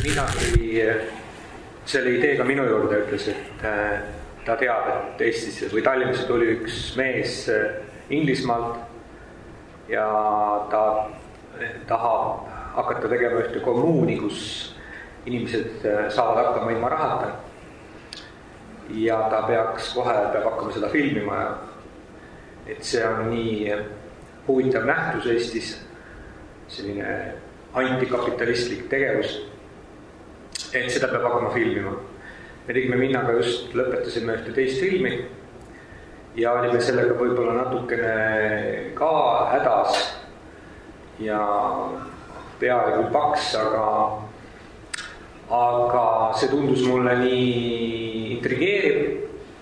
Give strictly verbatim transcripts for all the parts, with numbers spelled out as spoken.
Minna tuli selle ideega minu juurde, ütles, et ta teab, et Eestisse või Tallinnasse tuli üks mees Inglismaalt ja ta tahab hakata tegema ühte kommuuni, kus inimesed saavad hakkama ilma rahata. Ja ta peaks kohe peab hakkama seda filmima ja et see on nii huvitav nähtus Eestis, selline antikapitalistlik tegevus, et seda peab hakkama filmima. Me tegime Minnaga just, lõpetasime ühte teist filmi ja olime sellega võib-olla natukene ka hädas ja peaaegu paks, aga, aga see tundus mulle nii intrigeeriv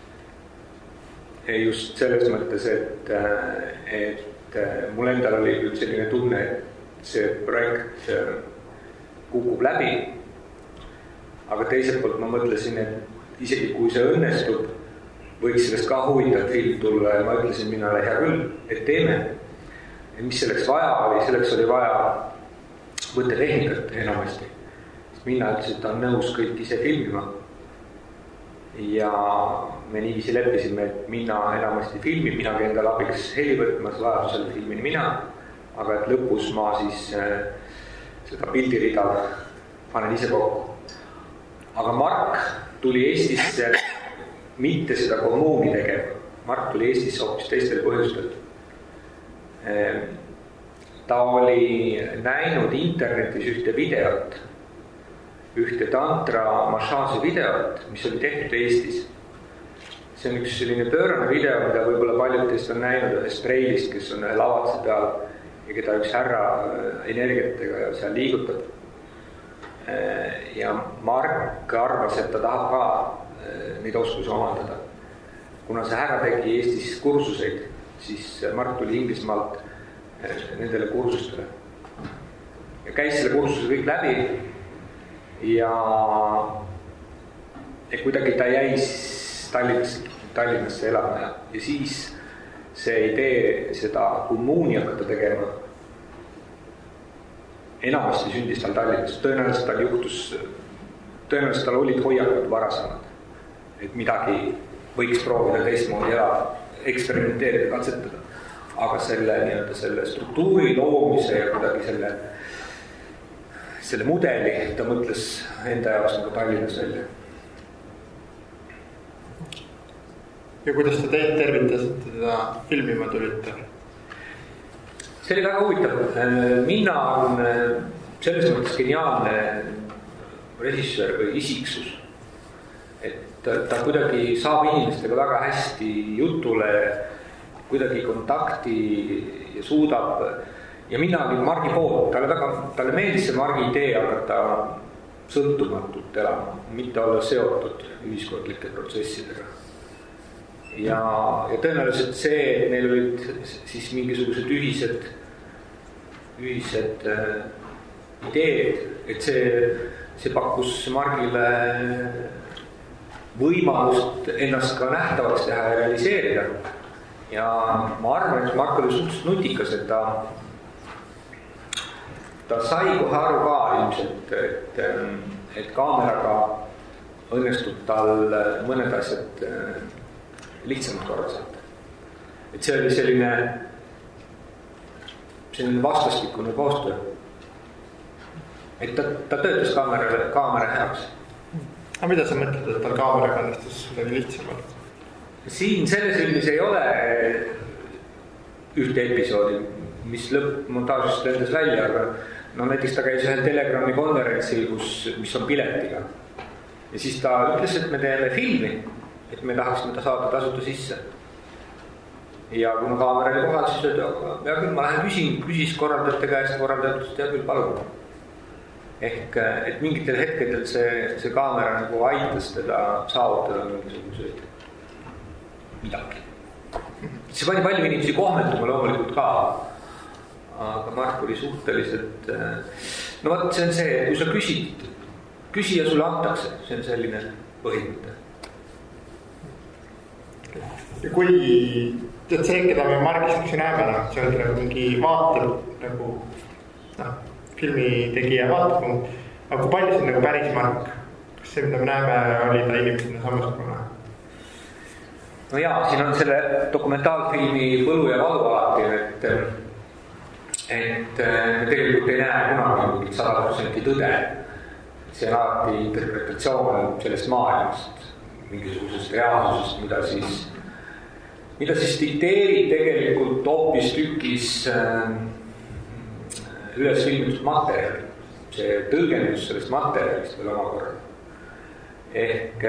just selles mõttes, et, et mul endal oli selline tunne, et see projekt kukub läbi. Aga teiselt poolt ma mõtlesin, et isegi kui see õnnestub, võiks sellest ka huvitav film tulla ja ma ütlesin Minnale hea küll, et teeme. Et mis selleks vaja oli, selleks oli vaja võtta tehnikat enamasti. Minna ütles, et ta on nõus kõik ise filmima. Ja me niiviisi leppisime, et Minna enamasti filmib, minagi endal abiks heli võtmas, vajadusel filmini mina, aga et lõpus ma siis seda pildirida panen ise kokku. Aga Mark tuli Eestisse mitte seda kommuuni tegema. Mark tuli Eestisse hoopis teistel põhjustel. Ta oli näinud internetis ühte videot, ühte tantra massaaži videot, mis oli tehtud Eestis. See on üks selline pöörane video, mida võib-olla paljud teist on näinud ühest preilist, kes on lavatse peal ja keda üks härra energiatega seal liigutab. Ja Mark arvas, et ta tahab ka neid oskusi omandada. Kuna see härra tegi Eestis kursuseid, siis Mark tuli Inglismaalt nendele kursustele. Ja käis selle kursuse kõik läbi ja, ja kuidagi ta jäi Tallinnasse, Tallinnasse elama ja, ja siis see idee seda kommuuni hakata tegema enamasti sündis tal Tallinnas. Tõenäoliselt tal juhtus, tõenäoliselt tal olid hoiakud varasemad, et midagi võiks proovida teistmoodi elada, eksperimenteerida, katsetada. Aga selle, nii-öelda selle struktuuri loomise ja kuidagi selle, selle mudeli ta mõtles enda jaoks nagu Tallinnas välja. Ja kuidas te teid tervitasite teda filmima tulite? See oli väga huvitav. Minna on selles mõttes geniaalne režissöör või isiksus. Et ta kuidagi saab inimestega väga hästi jutule, kuidagi kontakti ja suudab. Ja Minna oli Margi poolt. Talle, väga, talle meeldis see Margi idee hakata sõltumatult elama, mitte olla seotud ühiskondlike protsessidega. Ja, ja tõenäoliselt see, et neil olid siis mingisugused ühised, ühised äh, ideed, et see, see pakkus Margile võimalust ennast ka nähtavaks teha ja realiseerida. Ja ma arvan, et Mark oli suhteliselt nutikas, et ta, ta sai kohe aru ka ilmselt, et, et kaameraga õnnestub tal mõned asjad lihtsamalt korda saada. Et see oli selline, selline vastastikune koostöö. Et ta, ta töötas kaamera, kaamera heaks. Aga mida sa mõtled, et tal kaameraga õnnestus midagi lihtsamalt? Siin selles filmis ei ole ühte episoodi, mis lõppmontaažist lendas välja, aga no näiteks ta käis ühel Telegrami konverentsil, kus, mis on piletiga. Ja siis ta ütles, et me teeme filmi, et me tahaksime ta saada tasuta sisse. Ja kui ma kaamera oli kohal, siis öeldi, ja küll ma lähen küsin, küsis korraldajate käest, korraldajatust ja küll palun. Ehk, et mingitel hetkedel see, see kaamera nagu aitas teda saavutada mingisuguseid midagi. See pani palju inimesi kohmetuma loomulikult ka, aga Mark oli suhteliselt, no vaat see on see, et kui sa küsid, küsija sulle antakse, see on selline põhimõte. Ja kui tead see, keda me Margis üksi näeme, no, see on nagu mingi vaatab, nagu no, filmi tegija vaatab, aga kui palju see nagu päris Mark? Kas see, mida me näeme, oli ta inimesena samasugune? No jaa, siin on selle dokumentaalfilmi võlu ja valu alati, et, et me tegelikult ei näe kunagi mingit sada protsenti tõde. See on alati interpretatsioon sellest maailmast, mingisugusest reaalsusest, mida siis, mida siis dikteerib tegelikult hoopis tükis üles filmitud materjal. See tõlgendus sellest materjalist veel omakorda. Ehk,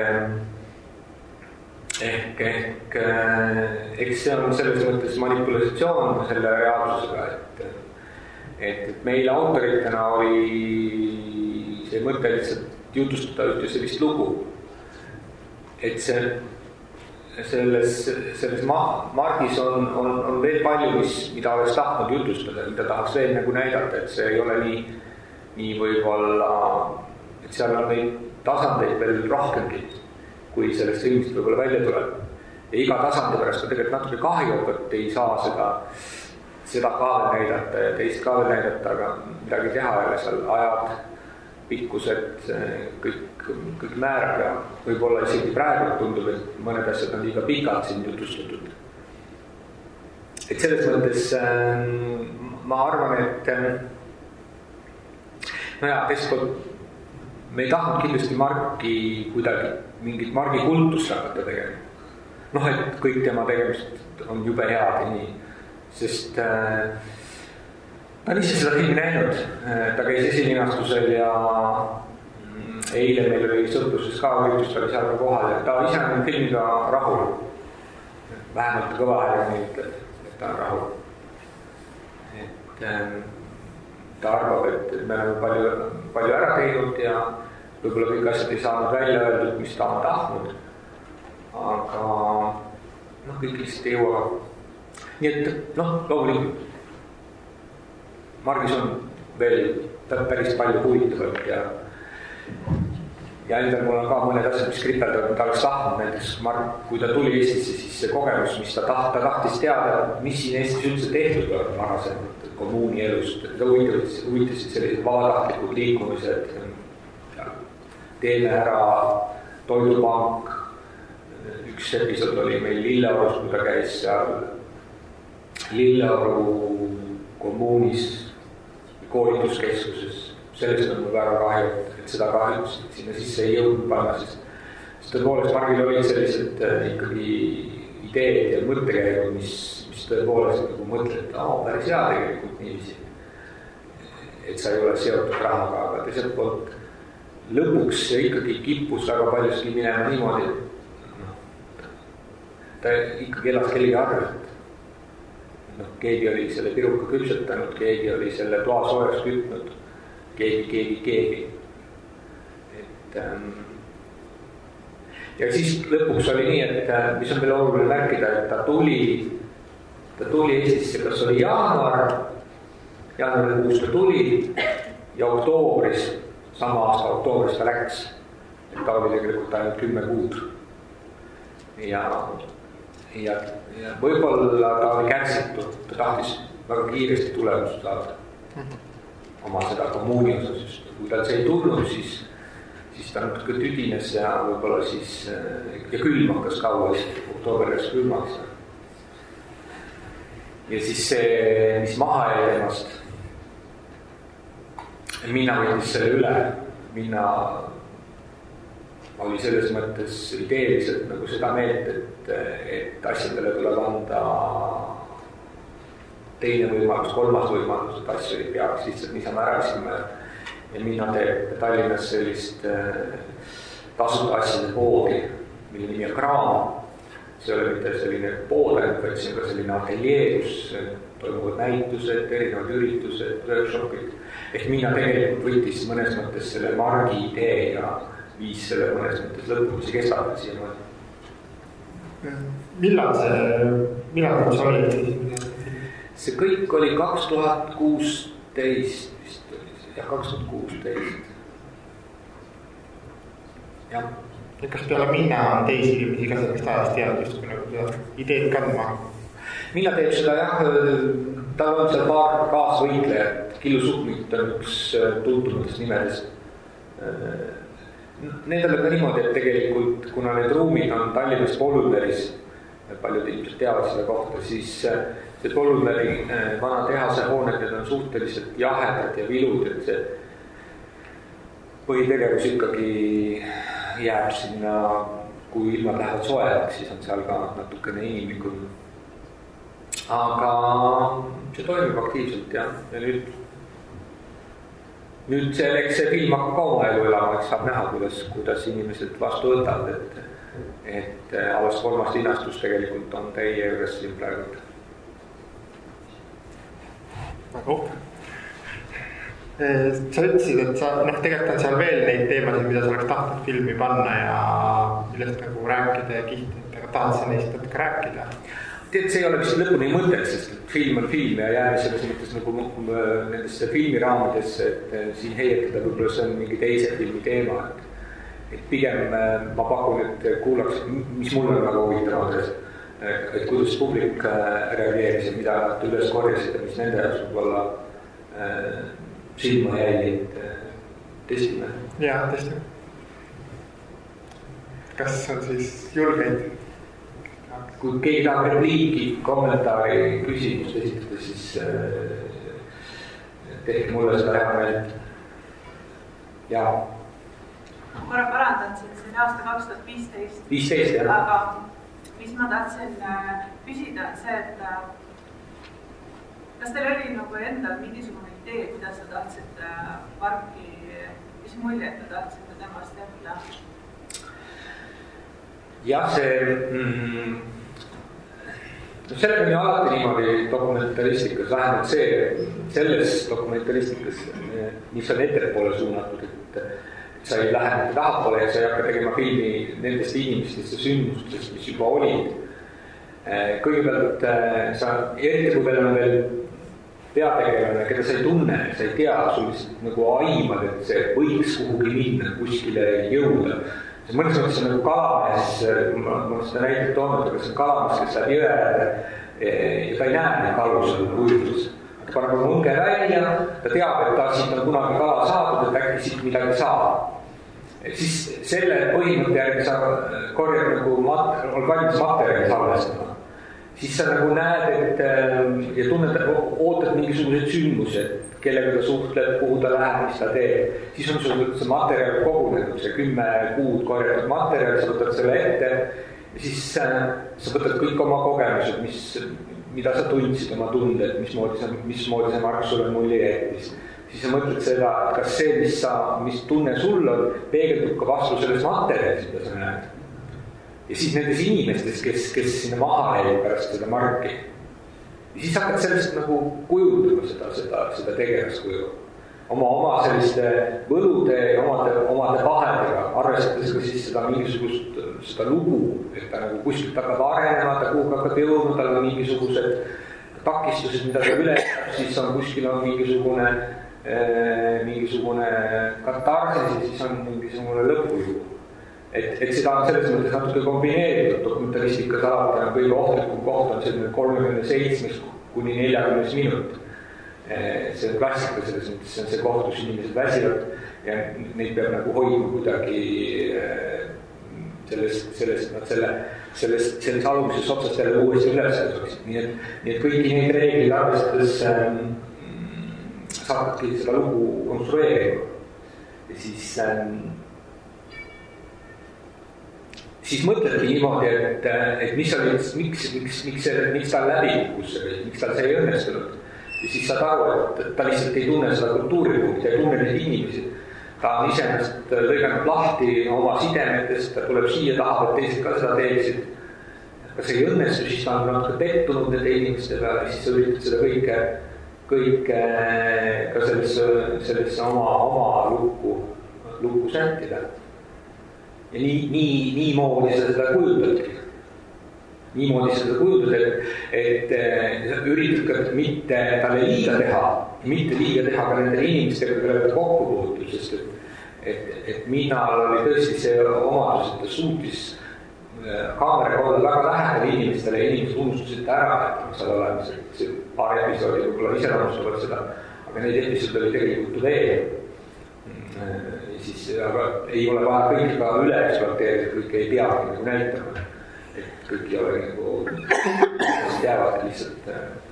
ehk, ehk, ehk see on selles mõttes manipulatsioon selle reaalsusega, et, et, et meile autoritena oli see mõte lihtsalt jutustada ühte sellist lugu, et see, selles, selles Margis on, on, on veel palju, mis, mida oleks tahtnud jutustada, mida tahaks veel nagu näidata, et see ei ole nii, nii võib-olla, et seal on neid tasandeid veel rohkemgi, kui sellest filmist võib-olla välja tuleb. Ja iga tasandi pärast on tegelikult natuke kahju, et ei saa seda, seda ka veel näidata ja teist ka veel näidata, aga midagi teha ja seal ajad, pikkused, kõik, kõik määrab ja võib-olla isegi praegu tundub, et mõned asjad on liiga pikalt siin jutustatud. Et selles mõttes ma arvan, et no jaa, teiselt me ei tahtnud kindlasti Marki kuidagi mingit Margi kultust hakata tegema. Noh, et kõik tema tegemist on jube head ja nii, sest äh, ta on ise seda filmi näinud. Ta käis esilinastusel ja eile meil oli sõpruses ka võitlust, oli seal ka kohal ja ta ise on filmiga rahul. Vähemalt kõva hääle nii ütleb, et ta on rahul. Et äh, ta arvab, et me oleme palju, palju ära teinud ja võib-olla kõik asjad ei saanud välja öeldud, mis ta on tahtnud. Aga noh, kõik lihtsalt ei jõua. Nii et noh, loomulikult Margis on veel päris palju huvitavat ja ja endal mul on ka mõned asjad, mis kripeldavad, ta oleks tahtnud näiteks Mark, kui ta tuli Eestisse, siis see kogemus, mis ta, taht, ta tahtis teada, mis siin Eestis üldse tehtud on varasemalt kommuuni elust, ta huvitasid, huvitasid sellised vabatahtlikud liikumised, teeme ära toidupank, üks episood oli meil Lilleorus, kui ta käis seal Lilleoru kommuunis koolituskeskuses, sellest on mul väga kahju, et seda kahjuks sinna sisse ei jõudnud panna, sest tõepoolest Margil olid sellised ikkagi ideed ja mõttekäigud, mis, mis tõepoolest nagu mõtled, et oh, päris hea tegelikult niiviisi, et sa ei ole seotud rahaga, aga teiselt poolt lõpuks see ikkagi kippus väga paljuski minema niimoodi, et no, ta ikkagi elas kellegi arvelt. No, keegi oli selle piruka küpsetanud, keegi oli selle toa soojaks kütnud, keegi, keegi, keegi. Et, ähm, ja siis lõpuks oli nii, et mis on veel oluline märkida, et ta tuli, ta tuli Eestisse, kas oli jaanuar, jaanuarikuus ta tuli ja oktoobris, sama aasta oktoobris ta läks, et ta oli tegelikult ainult kümme kuud. Ja, ja, ja võib-olla ta oli kärsitud, ta tahtis väga kiiresti tulemust saada oma seda kommuuni osas, just kui tal see ei tulnud, siis, siis ta natuke tüdines ja võib-olla siis ja külm hakkas kaua, oktoober läks külmaks. Ja siis see, mis maha jäi temast, Minna võttis selle üle, Minna oli selles mõttes ideeliselt nagu seda meelt, et, et asjadele tuleb anda teine võimalus, kolmas võimalus, et asju ei peaks lihtsalt niisama äraksime ja Minna teeb Tallinnas sellist tasuta asjade poodi, mille nimi on Kraam. See oli mitte selline pood, vaid see on ka selline ateljee, kus toimuvad näitused, erinevad üritused, workshopid. Ehk Minna tegelikult võttis mõnes mõttes selle Margi idee ja viis selle mõnes mõttes lõpuks ja kestab siia mõne. Millal see, millal see oli? See kõik oli kaks tuhat kuusteist vist oli see, jah, kaks tuhat kuusteist. Jah. Ja kas peale Minna on teisi inimesi ka sellest ajast teadust, kui nagu seda ideed kandma? Minna teeb seda, jah, tal on seal paar kaasvõitlejat, Killu Sukmit on üks tuntumatest nimedest, Nendel on ka niimoodi, et tegelikult kuna need ruumid on Tallinnas Polunderis, paljud ilmselt teavad seda kohta, siis see Polunderi vana tehase hooned, need on suhteliselt jahedad ja vilud, et see põhitegevus ikkagi jääb sinna, kui ilmad lähevad soojaks, siis on seal ka natukene inimlikud. Aga see toimib aktiivselt ja, ja nüüd Nüüd see, eks see film hakkab ka oma elu elama, et saab näha, kuidas, kuidas inimesed vastu võtavad, et, et alles kolmas linastus tegelikult on teie juures siin praegu. Väga uhke. Sa ütlesid, et sa, noh, tegelikult on seal veel neid teemasid, mida sa oleks tahtnud filmi panna ja millest nagu rääkida ja kihti, aga tahad sa neist natuke rääkida? Tead, see ei ole vist lõpuni mõtet, sest film on film ja jääme selles mõttes nagu nendesse filmiraamidesse, et siin heijatada võib-olla see on mingi teise filmi teema. Et, et pigem ma pakun, et kuulaks, mis mul on väga huvitavad, et kuidas publik reageeris ja mida nad üles korjasid ja mis nende jaoks võib-olla äh, silma jäi, et testime. Jaa, testime. Kas on siis julgeid? Kui keegi tahab repliiki, kommentaari, küsimust esitada, siis äh, tehke mulle seda hea meelt. Jaa. Korra parandan, see on aasta kaks tuhat viisteist. viisteist, jah. Aga mis ma tahtsin küsida, on see, et kas teil oli nagu endal mingisugune idee, kuidas sa tahtsid parki, mis muljet te tahtsite temast jätta? Jah, see... Mm, no sellega on ju alati niimoodi dokumentalistikas, vähemalt see, selles dokumentalistikas, mis on ettepoole suunatud, et sa ei lähe tahapoole ja sa ei hakka tegema filmi nendest inimestest ja sündmustest, mis juba olid. Kõigepealt sa, eriti kui veel on veel peategelane, keda sa ei tunne, sa ei tea, sul lihtsalt nagu aimad, et see võiks kuhugi minna, kuskile jõuda. See mõnes mõttes on nagu kalamees, ma olen seda näidet toonud, aga see on kalamees, kes läheb jõe ja ta ei näe neid kalu seal ujudes. Ta paneb munge välja, ta teab, et ta siit on kunagi kala saadud, et äkki siit midagi saab. Siis selle põhimõtte järgi sa korjad nagu mat, on valmis materjali salvestama. Siis sa nagu näed, et ja tunned, ootad mingisugused sündmused, kellega ta suhtleb, kuhu ta läheb, mis ta teeb. Siis on sul see materjal kogunenud, see kümme kuud korjatud materjal, sa võtad selle ette ja siis sa võtad kõik oma kogemused, mis, mida sa tundsid oma tunded, mismoodi see, mismoodi see Mark sulle mulje jättis. Siis sa mõtled seda, et kas see, mis, sa, mis tunne sul on, peegeldub ka vastu selles materjalis, mida sa näed. Ja siis nendes inimestes, kes, kes sinna maha jäi pärast seda Marki. Ja siis hakkad sellest nagu kujundama seda, seda, seda tegelaskuju. Oma, oma selliste võlude ja omade, omade vahendega, arvestades ka siis seda mingisugust seda lugu, et ta nagu kuskilt hakkab arenema, ta kuhugi hakkab jõudnud, tal on mingisugused takistused, mida ta üle, siis on kuskil on mingisugune, eh, mingisugune katarsis ja siis on mingisugune lõpujuhu. Et, et seda on selles mõttes natuke kombineeritud dokumentalistikas alati on kõige ohtlikum koht on selline kolmekümne seitsmes kuni neljakümnes minut. See on klassika selles mõttes, see on see koht, kus inimesed väsivad ja neid peab nagu hoidma kuidagi sellest, sellest, nad selle, sellest, selles alumises otsast jälle uuesti üles võtaksid. Nii et, nii et kõiki neid reeglid arvestades ähm, saadki seda lugu konstrueerima. Ja siis... Ähm, siis mõtledki niimoodi, et, et mis oli, miks, miks, miks, miks tal läbi kukkus, miks tal see ei õnnestunud. Ja siis saad aru, et ta lihtsalt ei tunne seda kultuuripunkti, ei tunne neid inimesi. Ta on iseennast lõiganud lahti oma sidemetest, ta tuleb siia taha, et teised ka seda teeksid. Kas ei õnnestu, siis ta on natuke pettunud nende inimeste peale, siis sa üritad seda kõike, kõike ka sellesse, sellesse oma, oma lukku, lukku sättida. Ja nii, nii, nii moodi sa seda kujutadki. Nii moodi sa seda kujutad, et, et üritad ka mitte talle liiga teha, mitte liiga teha ka nendele inimestega, kellega kokku puutud, sest et, et, et Miinal oli tõesti see omadus, et ta suutis kaameraga olla väga lähedal inimestele ja inimesed unustasid ära, et seal olemas, et see paar episoodi võib-olla ise unustavad seda, aga neid episoodi oli tegelikult veel. Ja siis siis aga ei ole vaja kõike ka üle ekspluateerida, kõike ei peagi nagu näitama. Et kõik ei ole nagu, asjad jäävad lihtsalt,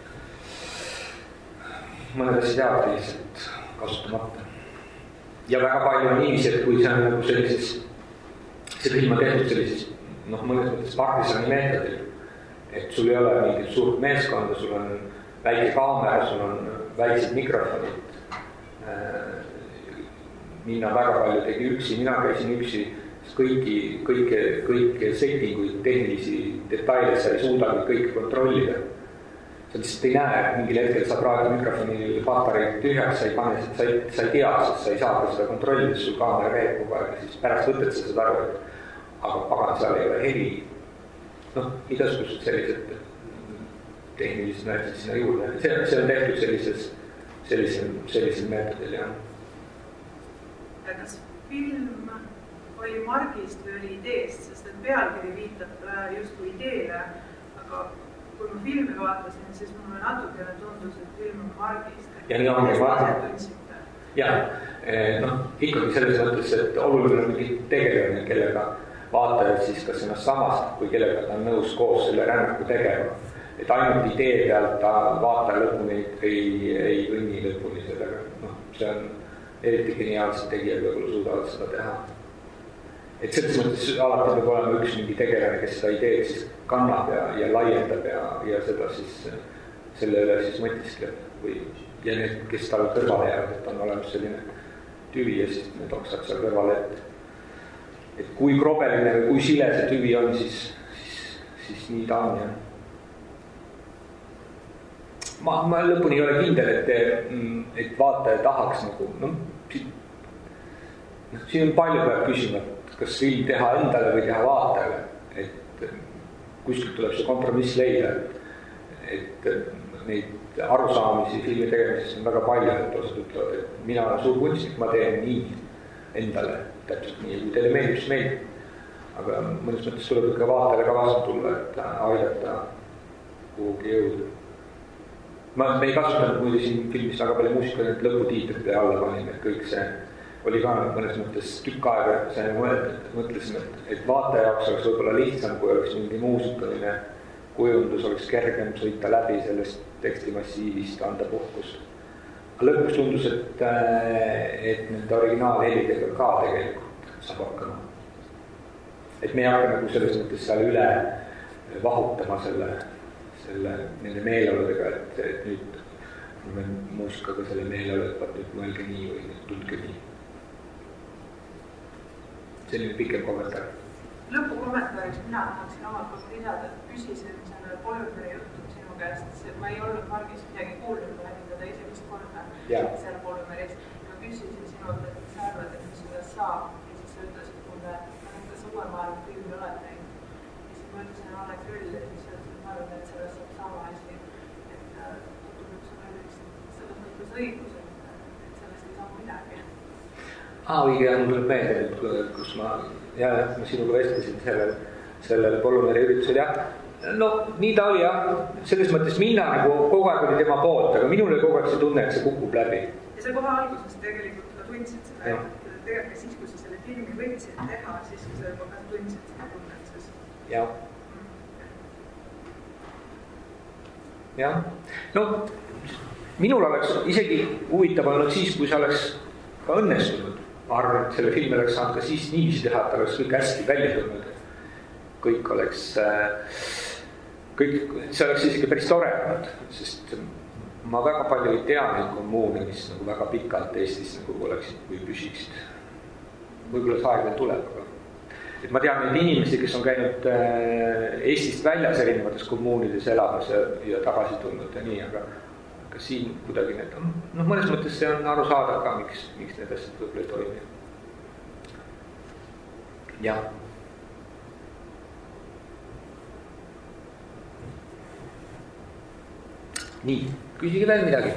mõned asjad jäävad lihtsalt kasutamata. Ja väga palju on niiviisi, et kui see on nagu sellises, see film on tehtud sellises, noh, mõnes mõttes partisani meetodil, et sul ei ole mingit suurt meeskonda, sul on väike kaamera, sul on väiksed mikrofonid. Minna väga palju tegi üksi, mina käisin üksi, kõiki, kõike, kõike settinguid, tehnilisi detaile sa ei suuda kõike kontrollida. Sa lihtsalt ei näe, et mingil hetkel saab raadi mikrofoni patareid tühjaks, sa ei pane, sa ei, sa ei tea, sest sa ei saa seda kontrollida, sul kaamera reeb kogu aeg, siis pärast võtad sa seda aru, et aga pagan, seal ei ole heli. Noh, igasugused sellised tehnilised näited sinna juurde. See, see on tehtud sellises, sellisel, sellisel meetodil, jah. Ja kas film oli margist või oli ideest, sest et pealkiri viitab just kui ideele, aga kui ma filmi vaatasin, siis mulle natukene tundus, et film on margist. Ja nii ongi margist. Ja, noh, ikkagi selles mõttes, et oluline on mingi tegelane, kellega vaatajad siis kas ennast samast, kui kellega ta on nõus koos selle rännaku tegema. Et ainult idee pealt ta vaataja lõpuni ei, ei õnni lõpuni sellega. No, see on eriti geniaalsed tegijad, võib-olla suudavad seda teha. Et selles mõttes alati peab olema üks mingi tegelane, kes seda ideed siis kannab ja, ja laiendab ja, ja seda siis selle üle siis mõtiskleb. Või, ja need, kes tal kõrvale jäävad, et on olemas selline tüvi ja siis need oksad seal kõrvale. Et, et kui krobeline või kui sile see tüvi on, siis, siis, siis nii ta on. Ja. Ma, ma lõpuni ei ole kindel, et, et vaataja tahaks nagu, no, siin on palju peab küsima, kas film teha endale või teha vaatajale, et kuskilt tuleb see kompromiss leida, et, et neid arusaamisi filmi tegemisest on väga palju, et osad ütlevad, et mina olen suur kunstnik, ma teen nii endale, täpselt nii, kui teile meeldib, siis meeldib. Aga mõnes mõttes tuleb ikka vaatajale ka vastu tulla, et aidata kuhugi jõuda. Ma, me ei kasutanud muide siin filmis väga palju muusika, et lõputiitrite alla panime, et kõik see oli ka mõnes mõttes tükk aega, see mõtlesime, et, et vaataja jaoks oleks võib-olla lihtsam, kui oleks mingi muusikaline kujundus, oleks kergem sõita läbi sellest tekstimassiivist, anda puhkust. Lõpuks tundus, et, et nende originaalhelidega ka tegelikult saab hakkama. Et me ei hakka nagu selles mõttes seal üle vahutama selle, selle nende meeleoludega, et, et nüüd me muusikaga selle meeleolud, et nüüd mõelge nii või nüüd tundke nii. Selline pikem kommentaar. Lõpu kommentaariks mina tahaksin omalt poolt lisada, et küsisin selle Polüperi juttu sinu käest. Ma ei olnud margist midagi kuulnud, ma nägin teda esimest korda seal Polüperis. Ma küsisin sinult, et sa arvad, et mis sellest saab. Ja siis sa ütlesid mulle, et kas uue maailma filmi oled näinud. Ja siis ma ütlesin, et olen küll, et siis ütlesin, et ma arvan, et sellest saab sama asi. Et tuttub üks on selles mõttes õigus, et sellest ei saa midagi. Aa, õige, ja mul tuleb meelde, kus ma, ja, ma sinuga vestlesin sellel, sellel Polümeri üritusel, jah. No, nii ta oli, jah. Selles mõttes minna nagu kogu aeg oli tema poolt, aga minul oli kogu aeg see tunne, et see kukub läbi. Ja see kohe alguses tegelikult ka tundsid seda, et tegelikult siis, kui sa selle filmi võtsid teha, siis kui sa juba ka tundsid seda tunnet, siis... Jah. Jah. No, minul oleks isegi huvitav olnud siis, kui see oleks ka õnnestunud. Ma arvan, et selle filmi oleks saanud ka siis niiviisi teha, et oleks kõik hästi välja tulnud. Kõik oleks, kõik, see oleks isegi päris tore olnud, sest ma väga palju ei tea neid kommuune, mis nagu väga pikalt Eestis nagu oleksid või püsiksid. Võib-olla see aeg veel tuleb, aga et ma tean neid inimesi, kes on käinud Eestist väljas erinevates kommuunides elamas ja, ja tagasi tulnud ja nii, aga ka siin kuidagi need on, noh, mõnes mõttes see on aru saada ka, miks, miks need asjad võib-olla ei toimi. Jah. Nii, küsige veel midagi.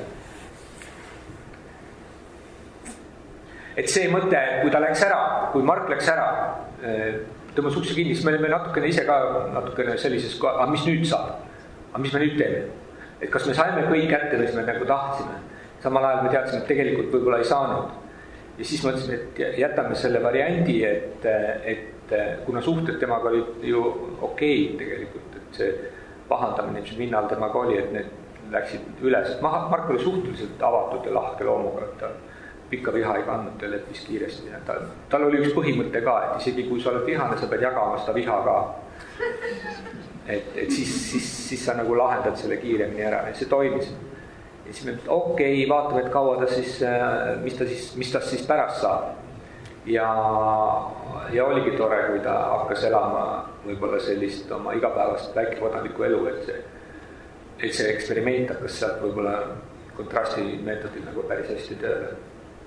Et see mõte, kui ta läks ära, kui Mark läks ära, tõmbas ukse kinni, siis me olime natukene ise ka natukene sellises, aga mis nüüd saab? Aga mis me nüüd teeme? Et kas me saime kõik kätte, mis me nagu tahtsime. Samal ajal me teadsime, et tegelikult võib-olla ei saanud. ja siis mõtlesin, et jätame selle variandi, et, et kuna suhted temaga olid ju okei tegelikult, et see pahandamine, mis minnal temaga oli, et need läksid üles. Mark oli suhteliselt avatud ja lahke loomuga, et ta pikka viha ei kandnud, ta leppis kiiresti. Ta, tal oli üks põhimõte ka, et isegi kui sa oled vihane, sa pead jagama seda viha ka. Et, et siis, siis, siis sa nagu lahendad selle kiiremini ära ja see toimis. Ja siis me mõtled, okei, okay, vaatame, et kaua ta siis, mis ta siis, mis ta siis pärast saab. Ja, ja oligi tore, kui ta hakkas elama võib-olla sellist oma igapäevast väikekodanliku elu, et see, et see eksperiment hakkas sealt võib-olla kontrastimeetodil nagu päris hästi tööle.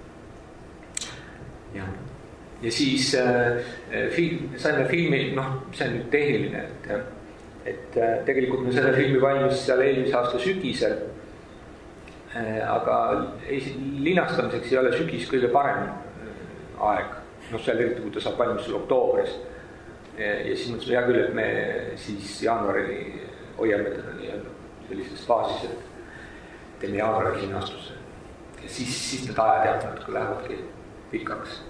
Ja, ja siis äh, film, saime filmi, noh, see on nüüd tehniline, et, et äh, tegelikult me selle filmi valmis seal eelmise aasta sügisel. Aga linastamiseks ei ole sügis kõige parem aeg. No seal eriti, kui ta saab valmis sul oktoobris. Ja siis mõtlesime hea küll, et me siis jaanuarini hoiame teda nii-öelda sellises faasis, et teeme jaanuari linastuse. Ja siis, siis need ajad jäävad, kui lähevadki pikaks.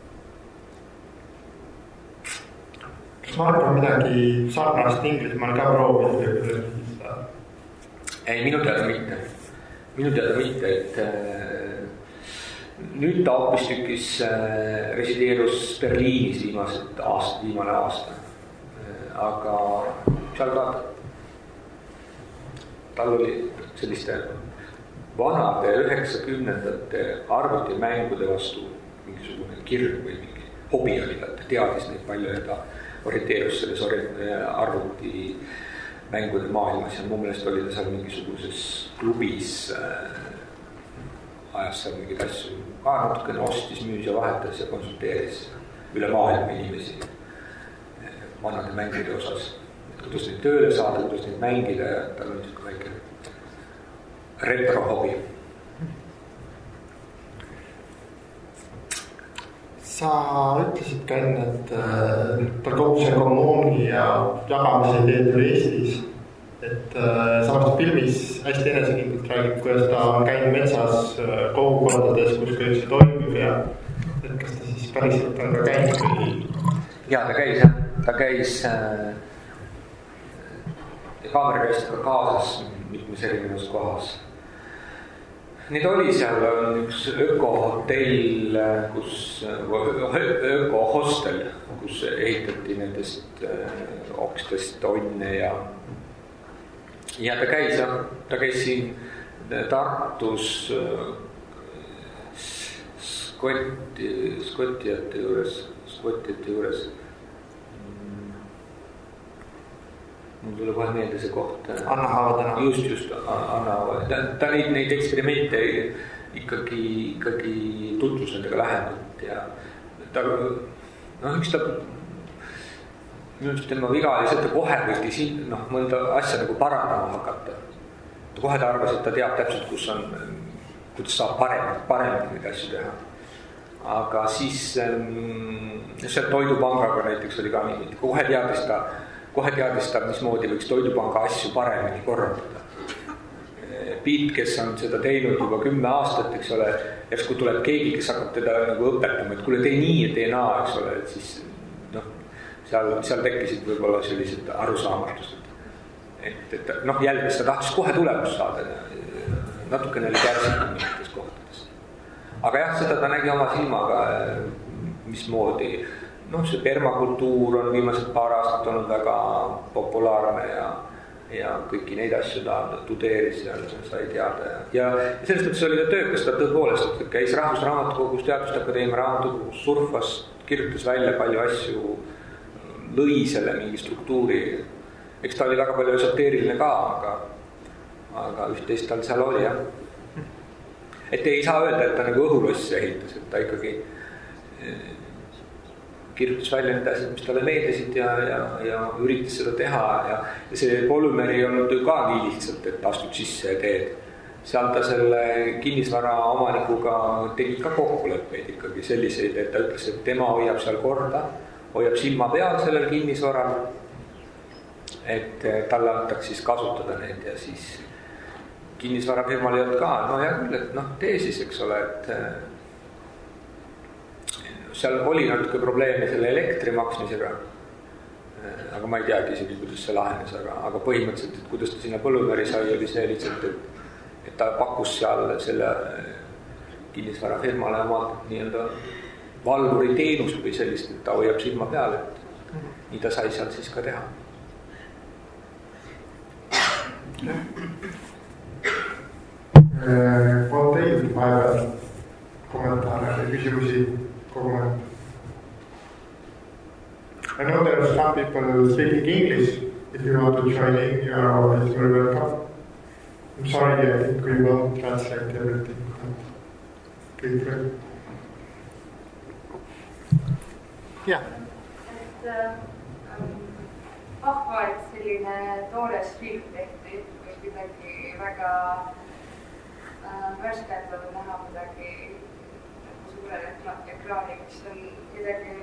Kas Mark on midagi sarnast Inglismaal ka proovinud? Ei, minu teada mitte. Minu teada mitte, et äh, nüüd ta hoopis tükis äh, resideerus Berliinis viimased aasta, viimane aasta. Äh, aga seal ka tal oli selliste vanade üheksakümnendate arvutimängude vastu mingisugune kirg või mingi hobi oli, ta teadis neid palju ja ta orienteerus selles arvuti mängude maailmas ja mu meelest oli ta seal mingisuguses klubis äh, ajas seal mingid asju ka natukene ostis, müüs ja vahetas ja konsulteeris üle maailma inimesi äh, vanade mängude osas. Et kuidas neid tööle saada, kuidas neid mängida ja tal oli niisugune väike retro hobi. Sa ütlesid ka enne, et tal kogu see kommuuni ja jagamise ideed oli Eestis, et samast filmis hästi enesekindlalt räägib, kuidas ta on käinud metsas kogukondades, kus kõik see toimib ja et kas ta siis päriselt on ka käinud või? Jaa, ta käis, jah. Ta käis äh, kaamera käis ka kaasas mitmes erinevas kohas. Neid oli seal on üks ökohotell, kus, ökohostel, kus ehitati nendest okstest onne ja ja ta käis, ta käis siin Tartus skotti, skottijate juures, skottijate juures. Mul tuli kohe meelde see koht. Anna Haava täna. Just, just, Anna Haava. Ta, ta neid, neid eksperimente ikkagi, ikkagi tutvus nendega lähemalt ja ta, noh, üks ta, minu arust tema viga oli see, et ta kohe võtti siin, noh, mõnda asja nagu parandama hakata. Ta kohe ta arvas, et ta teab täpselt, kus on, kuidas saab paremini, paremini neid asju teha. Aga siis ähm, seal Toidupangaga näiteks oli ka nii, kohe teadis ta, kohe teadis ta, mismoodi võiks Toidupanga asju paremini korraldada. Piit, kes on seda teinud juba kümme aastat, eks ole, järsku tuleb keegi, kes hakkab teda nagu õpetama, et kuule, tee nii ja tee naa, eks ole, et siis noh, seal, seal tekkisid võib-olla sellised arusaamatused. Et, et noh, jälle, ta tahtis kohe tulemust saada, natukene oli kärsinud mingites kohtades. Aga jah, seda ta nägi oma silmaga, mismoodi. Noh, see permakultuur on viimased paar aastat olnud väga populaarne ja, ja kõiki neid asju ta tudeeris ja sai teada. Ja, ja sellest mõttes oli ta töökas, ta tõepoolest käis Rahvusraamatukogus, Teaduste Akadeemia raamatukogus, surfas, kirjutas välja palju asju, lõi selle mingi struktuuri. Eks ta oli väga palju esoteeriline ka, aga, aga üht-teist tal seal oli, jah. Et ei saa öelda, et ta nagu õhulossi ehitas, et ta ikkagi kirjutas välja need asjad, mis talle meeldisid ja, ja, ja üritas seda teha ja, ja see polümeri ei olnud ju ka nii lihtsalt, et astud sisse ja teed. Seal ta selle kinnisvara omanikuga tegi ka kokkuleppeid ikkagi selliseid, et ta ütles, et tema hoiab seal korda, hoiab silma peal sellel kinnisvaral, et talle antaks siis kasutada neid ja siis kinnisvarafirmal ei olnud ka, no hea küll, et noh, tee siis, eks ole, et seal oli natuke probleeme selle elektri maksmisega, aga ma ei teagi isegi, kuidas see lahenes, aga, aga põhimõtteliselt, et kuidas ta sinna Põllumeri sai, oli see lihtsalt, et, et ta pakkus seal selle kinnisvarafirmale omalt nii-öelda valvuri teenust või sellist, et ta hoiab silma peal, et nii ta sai seal siis ka teha. On teil vahepeal kommentaare või küsimusi kogunenud? I know there are some people speaking English. If you want to join in, you are always very welcome. I'm sorry, I think we won't translate everything. Feel free. Yeah. Et ähm, vahva, et selline toores film tehti või midagi väga äh, värskendav näha midagi nagu suurel ekraani, mis on midagi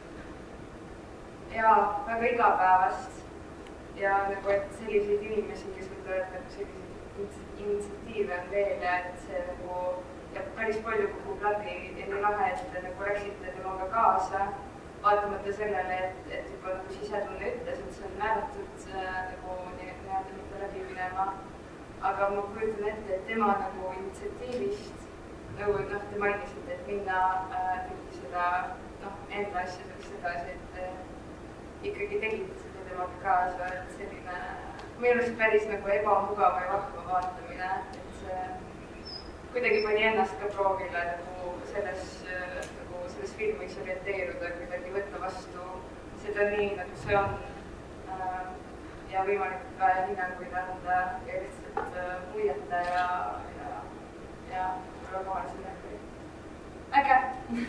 ja väga igapäevast ja nagu, et selliseid inimesi, kes võtavad nagu selliseid initsiatiive on veel ja et see nagu ja päris palju kukub läbi ja nii lahe, et te nagu läksite temaga kaasa, vaatamata sellele, et, et juba nagu sisetunne ütles, et see on määratud äh, nagu nii-öelda mitte läbi minema. Aga ma kujutan ette, et tema nagu initsiatiivist, nagu noh, te mainisite, et minna äh, seda noh, enda asja sellist edasi, et äh, ikkagi tegite seda temaga kaasa, et selline minu arust päris nagu ebamugav ja vahva vaatamine, et see kuidagi pani ennast ka proovile nagu selles, nagu selles filmis orienteeruda, kuidagi võtta vastu seda nii, nagu see on ja võimalikult ka hinnanguid anda ja lihtsalt muieta ja, ja, ja olla kohal sellega. Äge!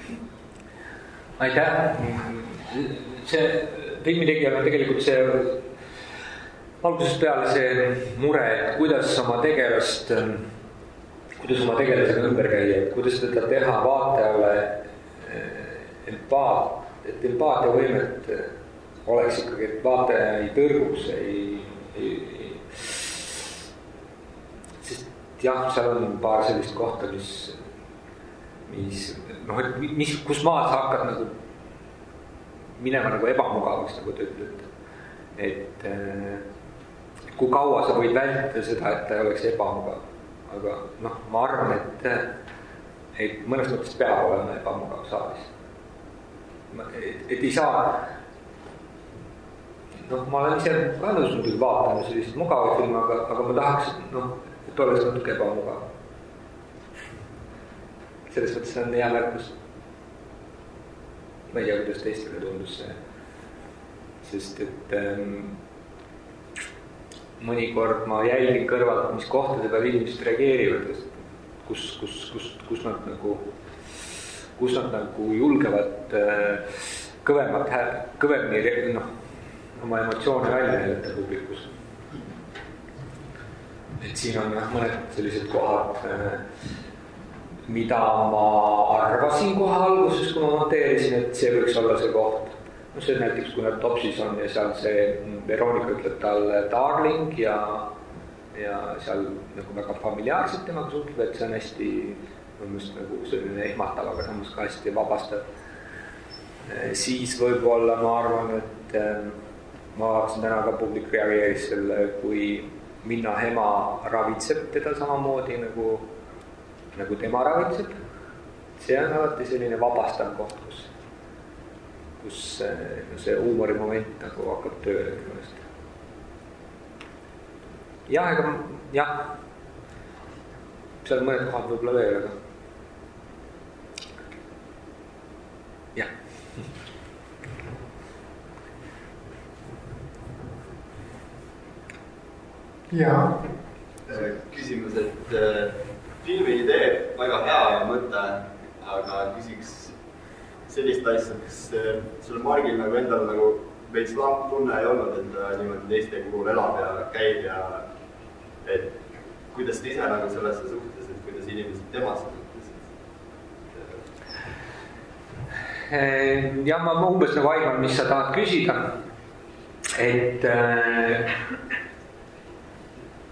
Aitäh! See filmitegijal on tegelikult see algusest peale see mure, et kuidas oma tegelast kuidas oma tegelasega ümber käia, kuidas teda teha vaatajale empaat, et empaatia võimet oleks ikkagi, et vaataja ei tõrguks, ei, ei, ei. Sest jah, seal on paar sellist kohta, mis, mis, noh, et mis, kus maal sa hakkad nagu minema nagu ebamugavaks, nagu te ütlete. Et, et kui kaua sa võid vältida seda, et ta oleks ebamugav. Aga noh, ma arvan, et, et mõnes mõttes peab olema ebamugav saalis. Et, et ei saa, noh, ma olen ise ka nõus muidugi vaatama sellised mugavaid filme, aga, aga ma tahaks, noh, et oleks natuke ebamugav. Selles mõttes on hea märkus. Ma ei tea, kuidas teistele tundus see, sest et ähm, mõnikord ma jälgin kõrvalt, mis kohtade peal inimesed reageerivad, kus, kus, kus, kus nad nagu, kus nad nagu julgevad äh, kõvemalt, kõvemini noh, oma emotsioone välja näidata publikus. Et siin on jah, mõned sellised kohad, äh, mida ma arvasin kohe alguses, kui ma monteerisin, et see võiks olla see koht. No see näiteks, kui nad topsis on ja seal see Veronika ütleb talle darling ja, ja seal nagu väga familiaarselt temaga suhtleb, et see on hästi mõnest nagu selline ehmatav, aga samas ka hästi vabastav. Siis võib-olla ma arvan, et ma vaatasin täna ka publik reageeris selle, kui Minna Hema ravitseb teda samamoodi nagu, nagu tema ravitseb. See on alati selline vabastav koht, kus kus see huumorimoment nagu hakkab tööle mõnest. Jah, ega jah, seal mõned kohad võib-olla veel, aga jah. Jaa. Küsimus, et filmi idee väga hea ja mõte, aga küsiks sellist asja, kas sul Margil nagu endal nagu veits lamp tunne ei olnud, et ta niimoodi teiste kuul elab ja käib ja et kuidas ta ise nagu sellesse suhtes, et kuidas inimesed temasse suhtes? Ja ma umbes nagu aiman, mis sa tahad küsida, et äh,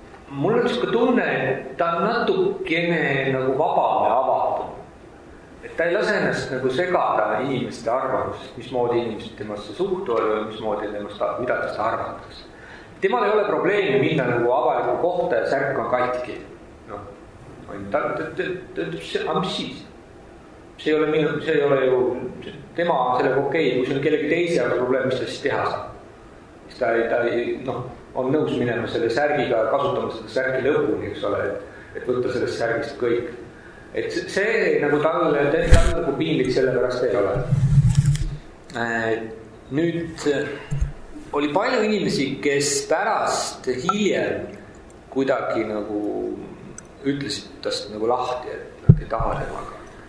mul on selline tunne, et ta on natukene nagu vabam ja avatud. Et ta ei lase ennast nagu segada inimeste arvamusest, mismoodi inimesed temast suhtuvad või mismoodi temast, mida tast arvatakse. Temal ei ole probleemi minna nagu avalikku kohta ja särk on katki. Noh, ta ütleb, aga mis siis? See ei ole minu, see ei ole ju, tema on sellega okei, kui see on kellegi teise aga probleem, mis ta siis teha saab. Siis ta, ta noh, on nõus minema selle särgiga, kasutama seda särgi lõpuni, eks ole, et, et võtta sellest särgist kõik. Et see nagu talle, tal nagu piinlik sellepärast ei ole. Nüüd oli palju inimesi, kes pärast hiljem kuidagi nagu ütlesid tast nagu lahti, et nad ei taha temaga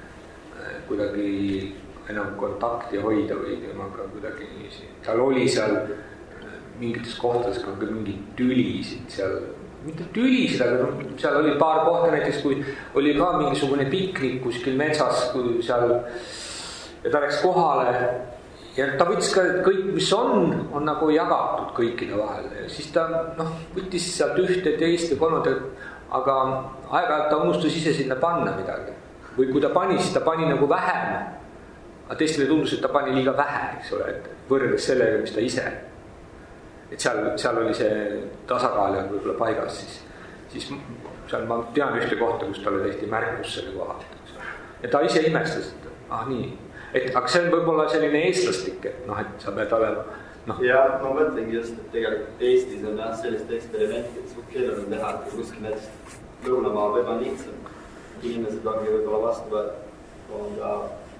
kuidagi enam kontakti hoida või temaga kuidagi niiviisi. Tal oli seal mingites kohtades ka mingi tülisid seal, mitte tülisid, aga seal oli paar kohta näiteks, kui oli ka mingisugune piknik kuskil metsas, kui seal ja ta läks kohale ja ta võttis ka, et kõik, mis on, on nagu jagatud kõikide vahel ja siis ta noh, võttis sealt ühte, teist ja kolmanda, aga aeg-ajalt ta unustus ise sinna panna midagi. Või kui ta pani, siis ta pani nagu vähem. Aga teistele tundus, et ta pani liiga vähe, eks ole, et võrreldes sellega, mis ta ise. Et seal, seal oli see tasakaal ja võib-olla paigas, siis, siis seal ma tean ühte kohta, kus talle tehti märkus selle kohalt. Ja ta ise imestas, et ah nii. Et, aga see on võib-olla selline eestlastik, et noh, et sa pead olema. No. Ja ma mõtlengi just, et tegelikult Eestis on jah sellist eksperimenti, et suht keeruline teha, et kuskil näiteks lõunamaa võib-olla lihtsam. Inimesed ongi võib-olla vastu on ka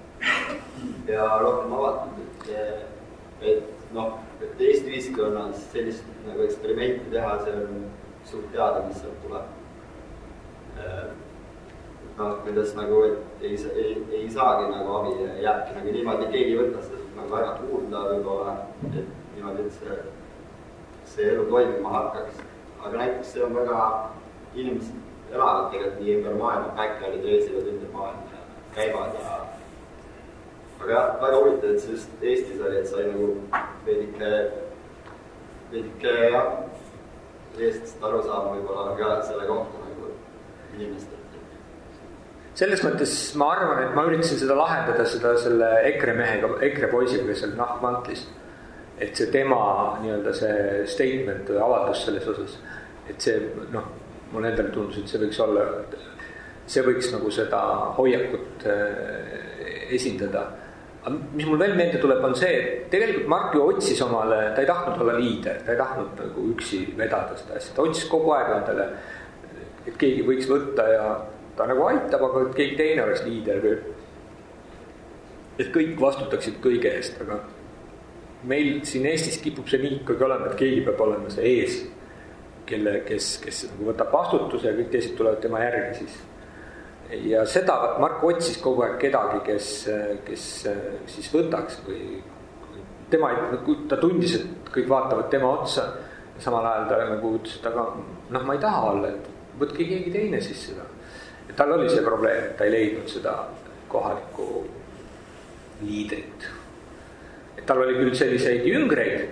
ja rohkem avatud, et, et noh, et Eesti ühiskonnas sellist nagu eksperimenti teha, see on suht teada, mis sealt tuleb. Noh, kuidas nagu, et ei, ei, ei saagi nagu abi ja jääbki nagu niimoodi, keegi võtta seda nagu väga kuulda võib-olla, et niimoodi, et see, see elu toimima hakkaks. Aga näiteks see on väga inimesed elavad tegelikult nii ümber maailma, päkkarid öösivad ümber maailma käivad ja aga jah, väga huvitav, et see just Eestis oli, et sai nagu veidike veidike jah Eestist aru saama võib-olla ka selle kohta nagu inimestelt. Selles mõttes ma arvan, et ma üritasin seda lahendada seda selle EKRE mehega, EKRE poisiga, kes oli nahkmantlis, et see tema nii-öelda see statement või avaldus selles osas, et see noh mul endale tundus, et see võiks olla, see võiks nagu seda hoiakut esindada. Aga mis mul veel meelde tuleb, on see, et tegelikult Mark ju otsis omale, ta ei tahtnud olla liider, ta ei tahtnud nagu üksi vedada seda asja, ta otsis kogu aeg endale, et keegi võiks võtta ja ta nagu aitab, aga et keegi teine oleks liider või et kõik vastutaksid kõige eest, aga meil siin Eestis kipub see nii ikkagi olema, et keegi peab olema see ees, kelle, kes, kes nagu võtab vastutuse ja kõik teised tulevad tema järgi siis. Ja seda Mark otsis kogu aeg kedagi, kes, kes siis võtaks või tema, ta tundis, et kõik vaatavad tema otsa ja samal ajal ta nagu ütles, et aga noh, ma ei taha olla, et võtke keegi teine siis seda. Ja tal oli see probleem, et ta ei leidnud seda kohalikku liidrit. Et tal oli küll selliseid jüngreid,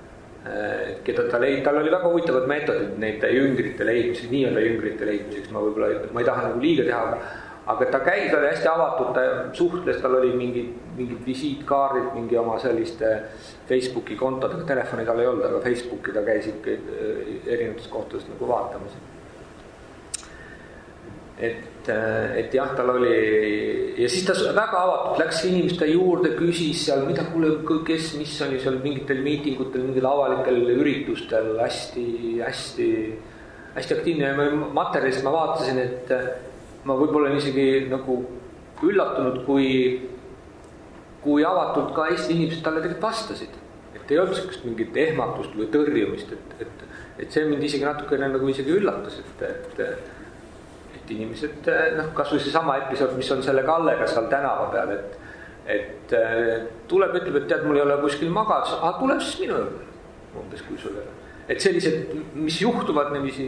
keda ta leid, tal oli väga huvitavad meetodid neid jüngrite leidmiseks, nii-öelda jüngrite leidmiseks, ma võib-olla, ma ei taha nagu liiga teha, aga ta käis, ta oli hästi avatud, ta suhtles, tal oli mingid, mingid visiitkaardid, mingi oma selliste Facebooki kontodega, telefoni tal ei olnud, aga Facebooki ta käis ikka erinevates kohtades nagu vaatamas. Et, et jah, tal oli ja siis ta väga avatud, läks inimeste juurde, küsis seal, mida kuule, kes, mis oli seal mingitel miitingutel, mingil avalikel üritustel hästi, hästi, hästi aktiivne ja materjalist ma vaatasin, et ma võib-olla olen isegi nagu üllatunud, kui, kui avatult ka Eesti inimesed talle tegelikult vastasid. Et ei olnud sellist mingit ehmatust või tõrjumist, et, et, et see mind isegi natukene nagu isegi üllatas, et, et et inimesed, noh, kas või see sama episood, mis on selle Kallega seal tänava peal, et, et tuleb, ütleb, et tead, mul ei ole kuskil magad, aga tuleb siis minu juurde, umbes kui sul ei ole. Et sellised, mis juhtuvad niiviisi,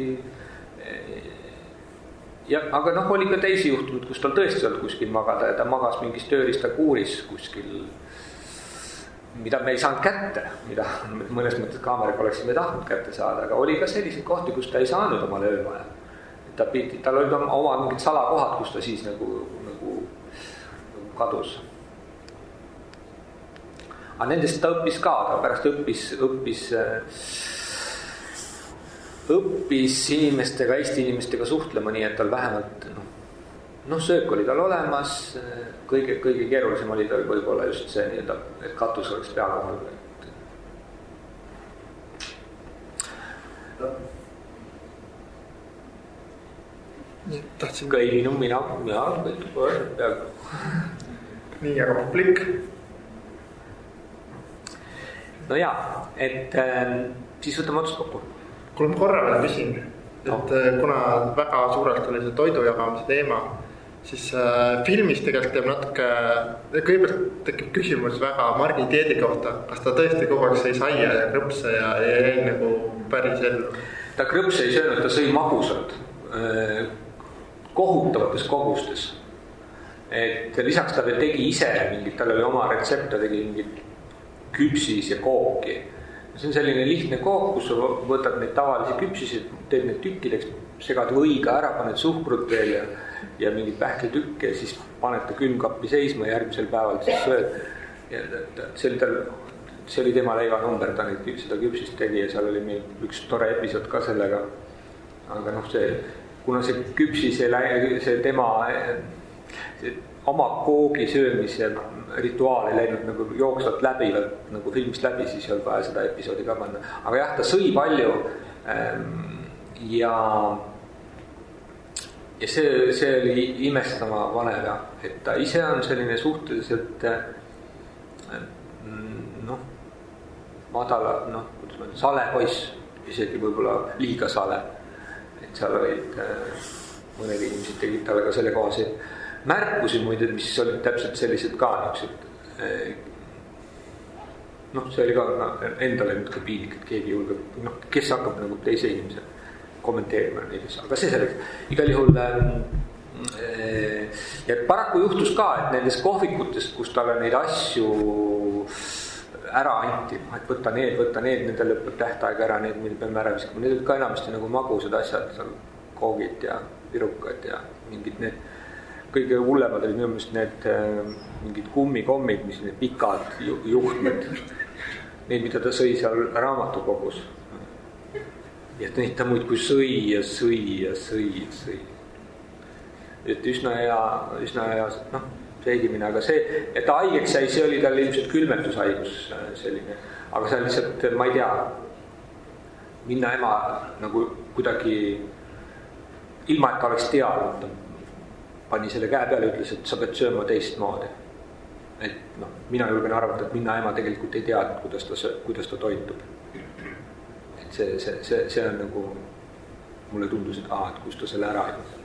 ja, aga noh, oli ka teisi juhtunud, kus tal tõesti olnud kuskil magada ja ta magas mingis tööriista kuuris kuskil, mida me ei saanud kätte, mida mõnes mõttes kaameraga oleksime tahtnud kätte saada, aga oli ka selliseid kohti, kus ta ei saanud omale öömaja. Ta pidi, tal oli oma mingid salakohad, kus ta siis nagu, nagu kadus. aga nendest ta õppis ka, ta pärast õppis, õppis õppis inimestega, Eesti inimestega suhtlema nii, et tal vähemalt noh, noh söök oli tal olemas, kõige, kõige keerulisem oli tal võib-olla just see nii-öelda, et katus oleks pea kohal. Tahtsin... kõigi nummina ja peaaegu. Nii, aga publik? No jaa, et äh, siis võtame otsust kokku. Kui ma korra veel küsin, et no. kuna väga suurelt oli see toidu jagamise teema, siis äh, filmis tegelikult teeb natuke, kõigepealt tekib küsimus väga Margi dieedi kohta, kas ta tõesti kogu aeg sõi saia ja krõpse ja jäi nagu päris ellu? Ta krõpse ei söönud, ta sõi magusalt, äh, kohutavates kogustes. Et lisaks ta veel tegi ise mingit, tal oli oma retsept, ta tegi mingit küpsis ja kooki. See on selline lihtne kook, kus sa võtad neid tavalisi küpsisid, teed need tükkideks, segad võiga ära, paned suhkrut veel ja, ja mingid pähklitükke ja siis paned ta külmkappi seisma ja järgmisel päeval siis sööd. Ja see oli, tal, see oli tema leivanumber, ta neid, seda küpsist tegi ja seal oli meil üks tore episood ka sellega. Aga noh, see, kuna see küpsis, see, see tema see, oma koogi söömise rituaal ei läinud nagu jooksvalt läbi, nagu filmist läbi, siis ei olnud vaja seda episoodi ka panna. Aga jah, ta sõi palju ja, ja see, see oli imestama vanem, et ta ise on selline suhteliselt noh, madala, noh, kuidas ma ütlen, sale poiss, isegi võib-olla liiga sale. Et seal olid, mõned inimesed tegid talle ka selle kohasi märkusi muide, mis olid täpselt sellised ka niisugused, noh, see oli ka no, endale nüüd ka piilik, et keegi julgeb, noh, kes hakkab nagu teise inimese kommenteerima neid, aga see selleks. Igal juhul ja paraku juhtus ka, et nendest kohvikutest, kus talle neid asju ära anti, et võtta need, võtta need, nende lõpeb tähtaeg ära, need, mille peame ära viskama, need olid ka enamasti nagu magusad asjad, seal koogid ja pirukad ja mingid need kõige hullemad olid minu meelest need äh, mingid kummikommid, mis need pikad ju, juhtmed, need, mida ta sõi seal raamatukogus. Ja neid ta muid kui sõi ja sõi ja sõi ja sõi. Et üsna hea, üsna hea, noh, seegimine, aga see, et ta haigeks jäi, see oli tal ilmselt külmetushaigus selline. Aga see lihtsalt, ma ei tea, minna ema nagu kuidagi, ilma et ta oleks teadnud, pani selle käe peale ja ütles, et sa pead sööma teistmoodi. Et noh, mina julgen arvata, et minna ema tegelikult ei teadnud, kuidas ta, kuidas ta toitub. Et see, see, see, see on nagu, mulle tundus, et aha, et kus ta selle ära ei.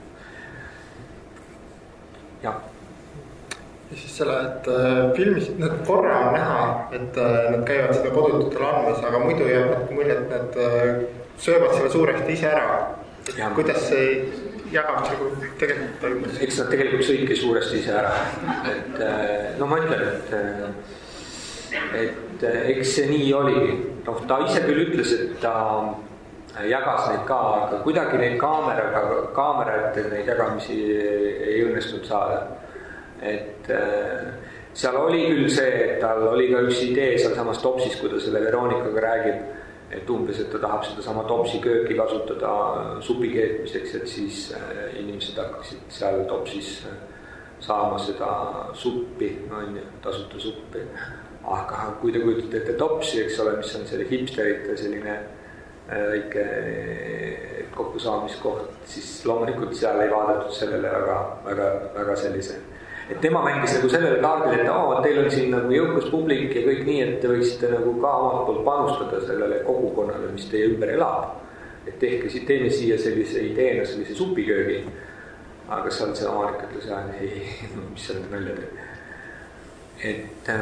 Ja. Ja siis selle, et äh, filmis, need korra on näha, et äh, nad käivad seda kodututel andmas, aga muidu jääb mulje, et nad äh, söövad selle suuresti ise ära. Ja. Kuidas see jagamisega tegelikult toimus? Eks nad tegelikult sõidki suuresti ise ära. Et, no ma ütlen, et, et eks see nii oli. No, ta ise küll ütles, et ta jagas neid ka, aga kuidagi neid kaameraga, kaamera ette neid jagamisi ei õnnestunud saada. Et seal oli küll see, et tal oli ka üks idee seal samas topsis, kui ta selle Veronikaga räägib, et umbes, et ta tahab seda sama topsi kööki kasutada supi keetmiseks, et siis inimesed hakkaksid seal topsis saama seda suppi, on ju, tasuta suppi. Aga kui te kujutate ette topsi, eks ole, mis on selle hipsterite selline väike kokkusaamiskoht, siis loomulikult seal ei vaadatud sellele väga, väga, väga sellise. Et tema mängis nagu sellele kaardile, et oh, teil on siin nagu jõukas publik ja kõik nii, et te võiksite nagu ka omalt poolt panustada sellele kogukonnale, mis teie ümber elab. Et tehke, teeme siia sellise ideena sellise supiköögi. Aga seal see omanik ütles, et ei, mis seal nalja teeb. Et,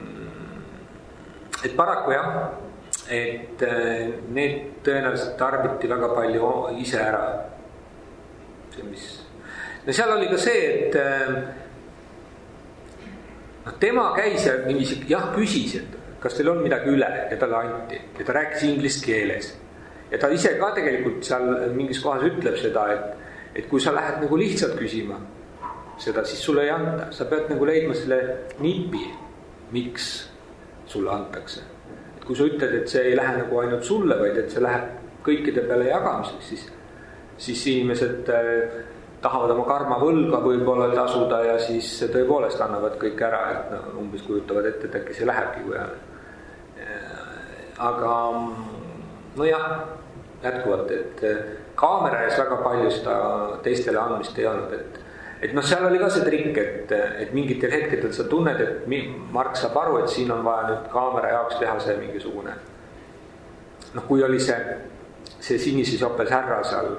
et paraku jah, et need tõenäoliselt tarbiti väga palju ise ära. See, mis... No seal oli ka see, et tema käis ja mingis, jah, küsis, et kas teil on midagi üle ja talle anti ja ta rääkis inglise keeles ja ta ise ka tegelikult seal mingis kohas ütleb seda, et, et kui sa lähed nagu lihtsalt küsima, seda, siis sulle ei anta. Sa pead nagu leidma selle nipi, miks sulle antakse. Et kui sa ütled, et see ei lähe nagu ainult sulle, vaid et see läheb kõikide peale jagamiseks, siis, siis inimesed tahavad oma karma võlga võib-olla tasuda ja siis tõepoolest annavad kõik ära, et no, umbes kujutavad ette, et äkki see lähebki kui ajal. Aga nojah, jätkuvalt, et kaamera ees väga palju seda teistele andmist ei olnud, et et noh, seal oli ka see trikk, et, et mingitel hetkedel sa tunned, et Mark saab aru, et siin on vaja nüüd kaamera jaoks teha see mingisugune noh, kui oli see see sinises jopes härra seal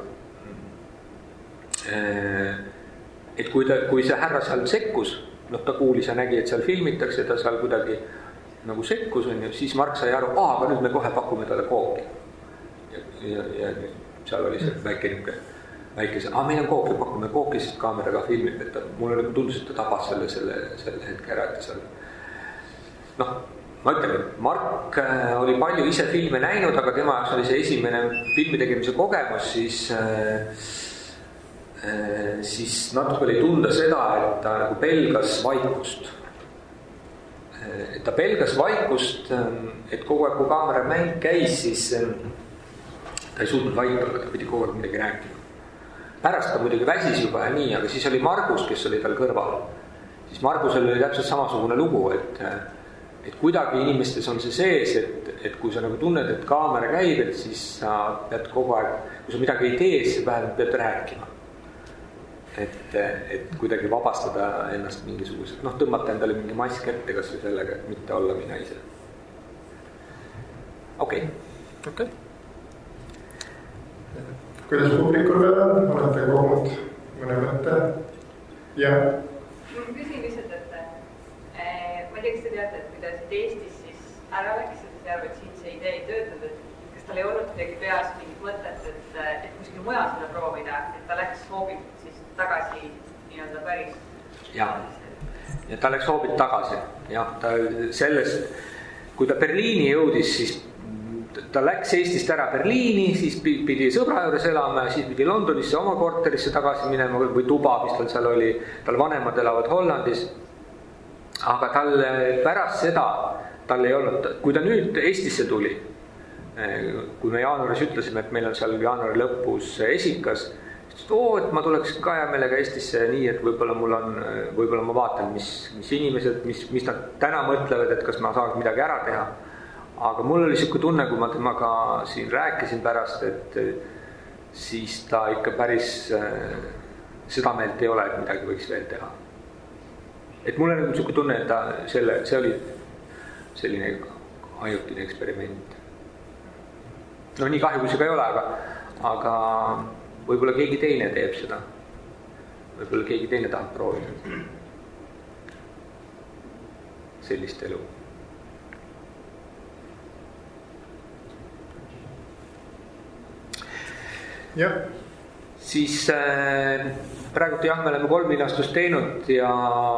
et kui, ta, kui see härra seal sekkus, noh ta kuulis ja nägi, et seal filmitakse, ta seal kuidagi nagu sekkus on ju, siis Mark sai aru, aa, aga nüüd me kohe pakume talle kooki ja, ja, ja seal oli see väike niuke väike see, aa meil on kooki, pakume kooki, sest kaamera ka filmib, et ta, mulle nagu tundus, et ta tabas selle, selle, selle hetke ära, et seal noh, ma ütlen, Mark oli palju ise filme näinud, aga tema jaoks oli see esimene filmi tegemise kogemus, siis siis natuke oli tunda seda, et ta nagu pelgas vaikust. Et ta pelgas vaikust, et kogu aeg, kui kaamera mäng käis, siis ta ei suutnud vait olla, ta pidi kogu aeg midagi rääkima. Pärast ta muidugi väsis juba ja nii, aga siis oli Margus, kes oli tal kõrval. Siis Margusel oli täpselt samasugune lugu, et, et kuidagi inimestes on see sees, et, et kui sa nagu tunned, et kaamera käib, et siis sa pead kogu aeg, kui sa midagi ei tee, siis vähemalt pead rääkima. Et, et kuidagi vabastada ennast mingisugused, noh tõmmata endale mingi mask ette kas või sellega, et mitte olla mina ise. Okei. Okay. Okay. Kuidas publikul veel on? Olete kogunud mõne mõtte? Ja. Ma küsin lihtsalt, et äh, ma ei tea, kas te teate, et kui ta siit Eestis siis ära läks, et see arv, et siin see idee ei töötanud, et kas tal ei olnud midagi peas mingit mõtet, et, et kuskil mujal seda proovida, et ta läks hoobilt siis tagasi nii-öelda päris. Ja, ja ta läks hoobilt tagasi. Jah, ta sellest, kui ta Berliini jõudis, siis ta läks Eestist ära Berliini, siis pidi sõbra juures elama ja siis pidi Londonisse oma korterisse tagasi minema või tuba, mis tal seal oli. Tal vanemad elavad Hollandis. Aga tal pärast seda, tal ei olnud, kui ta nüüd Eestisse tuli, kui me jaanuaris ütlesime, et meil on seal jaanuari lõpus esikas, siis oo, et ma tuleks ka hea meelega Eestisse nii, et võib-olla mul on, võib-olla ma vaatan, mis, mis inimesed, mis, mis nad täna mõtlevad, et kas ma saaks midagi ära teha. Aga mul oli siuke tunne, kui ma temaga siin rääkisin pärast, et siis ta ikka päris seda meelt ei ole, et midagi võiks veel teha. Et mul oli siuke tunne, et ta selle, see oli selline ajutine eksperiment. No nii kahju, kui see ka ei ole, aga, aga võib-olla keegi teine teeb seda. Võib-olla keegi teine tahab proovida sellist elu. Ja. Siis äh, praegu jah, me oleme kolm linastust teinud ja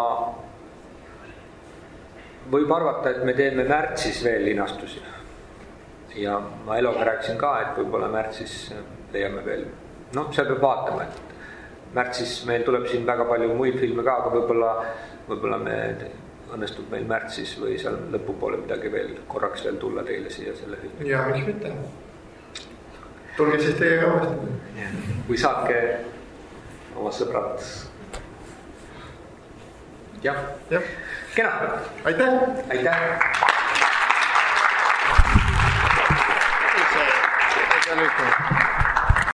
võib arvata, et me teeme märtsis veel linastusi. Ja ma Eloga rääkisin ka, et võib-olla märtsis leiame veel. No, seal peab vaatama, et märtsis meil tuleb siin väga palju muid filme ka, aga võib-olla, võib-olla me õnnestub meil märtsis või seal lõpupoole midagi veel korraks veel tulla teile siia selle filmi. Ja, miks mitte? Tulge siis teie ka vahest. Kui saatke oma sõbrad. Jah. Ja. Kena. Aitäh. Aitäh. See on üks.